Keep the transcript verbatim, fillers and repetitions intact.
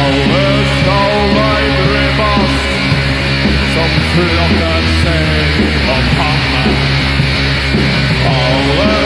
Alle skal være bast, som flokken ser på panna. Alle